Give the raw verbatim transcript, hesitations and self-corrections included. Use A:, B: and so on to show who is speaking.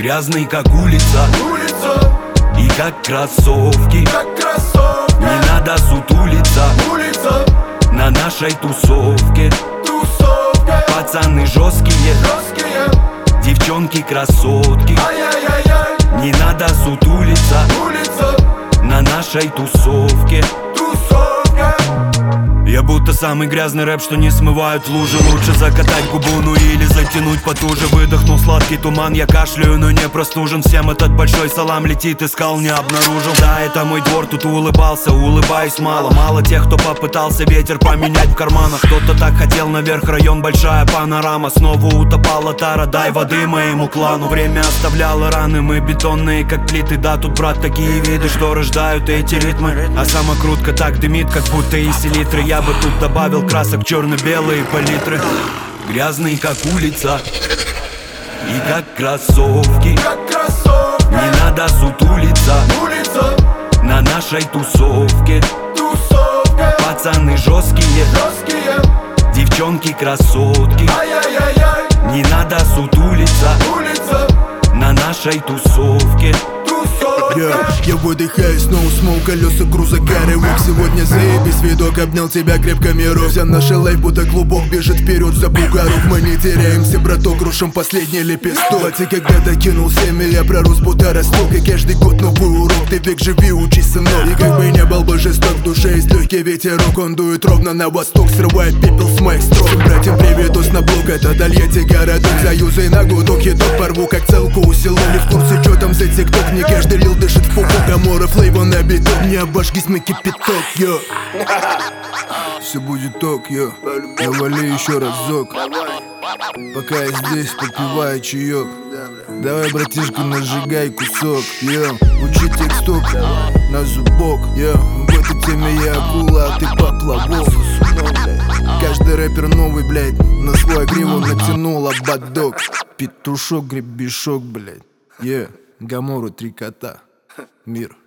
A: Грязный, как улица,
B: улица.
A: И как кроссовки,
B: как кроссовки.
A: Не надо сутулиться,
B: улица.
A: На нашей тусовке.
B: Тусовка.
A: Пацаны жесткие,
B: жесткие.
A: Девчонки красотки.
B: Ай-яй-яй-яй.
A: Не надо сутулиться,
B: улица.
A: На нашей тусовке.
B: Тусовка.
A: Я будто самый грязный рэп, что не смывают лужи. Лучше закатать губу, ну или затянуть потуже. Выдохнул сладкий туман, я кашляю, но не простужен. Всем этот большой салам летит, искал, не обнаружил. Да, это мой двор, тут улыбался, улыбаюсь мало. Мало тех, кто попытался ветер поменять в карманах. Кто-то так хотел наверх, район, большая панорама. Снова утопала тара, дай воды моему клану. Время оставляло раны, мы бетонные, как плиты. Да, тут, брат, такие виды, что рождают эти ритмы. А самокрутка так дымит, как будто из селитры. Я бы тут добавил красок, черно-белые палитры. Грязный, как улица, и как кроссовки,
B: как кроссовки.
A: Не надо сутулиться,
B: улица.
A: На нашей тусовке.
B: Тусовка.
A: Пацаны жесткие,
B: жесткие.
A: Девчонки красотки.
B: Ай-яй-яй-яй.
A: Не надо сутулиться,
B: улица.
A: На нашей тусовке.
B: Yeah.
C: Я выдыхаю, снова смол, колеса грузака, рывок. Сегодня заебись, видок, обнял тебя крепко, миров. Вся наша лайф, будто клубок, бежит вперед за бугорок. Мы не теряемся, браток, рушим последний лепесток. Плати, когда кинул семя, я пророс, будто росток. И каждый год новый урок, ты век живи, учись, сынок. И как бы не был бы жесток, в душе есть легкий ветерок. Он дует ровно на восток, срывает пепел с моих строк. Братьям приведусь на блок, это Тольятти городок. Заюзай на гудок, едок, порву как целку усилу. Не в курсе, что там за тикток, не каждый рил дышит в пупок. Амора, флейва на биток, не обожгись, мы кипяток, йо. Все будет ток, йо. Навали еще разок. Пока я здесь, попиваю чаек. Давай, братишка, нажигай кусок, йо. Учи тексток на зубок, йо. В этой теме я акула, а ты поплавок. Каждый рэпер новый, блядь. На свой гриву натянул ободок. Петушок, гребешок, блядь. Е, Гамору, три кота. Мир.